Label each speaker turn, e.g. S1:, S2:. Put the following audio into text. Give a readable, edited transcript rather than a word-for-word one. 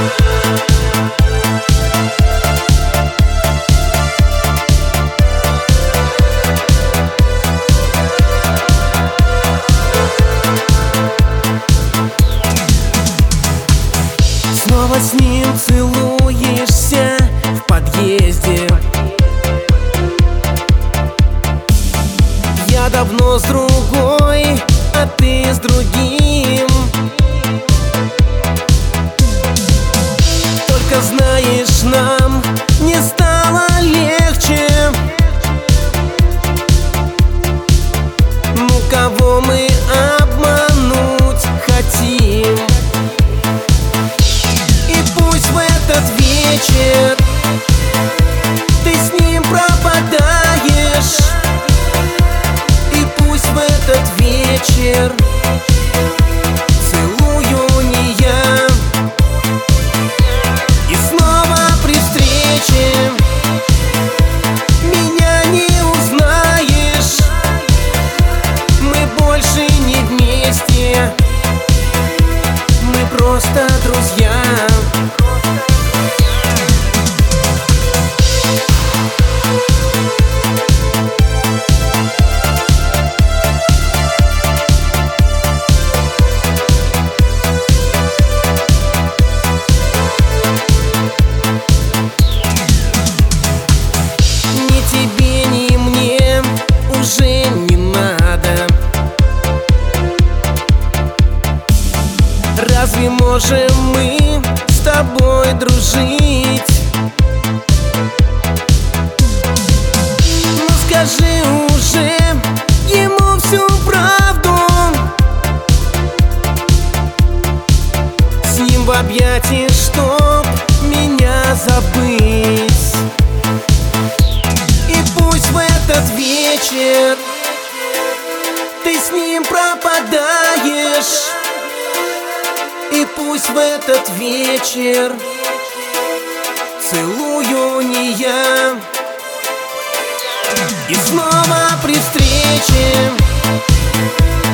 S1: Снова с ним целуешься в подъезде. Я давно с другой, а ты с другим. Только знаешь, нам не стало легче. Ну кого мы обмануть хотим? И пусть в этот вечер ты с ним пропадаешь. И пусть в этот вечер целую не я. И снова при встрече меня не узнаешь. Мы больше не вместе, мы просто друзья. Разве можем мы с тобой дружить? Ну скажи уже ему всю правду. С ним в объятии, чтоб меня забыть. И пусть в этот вечер ты с ним пропадаешь. И пусть в этот вечер целую не я. И снова при встрече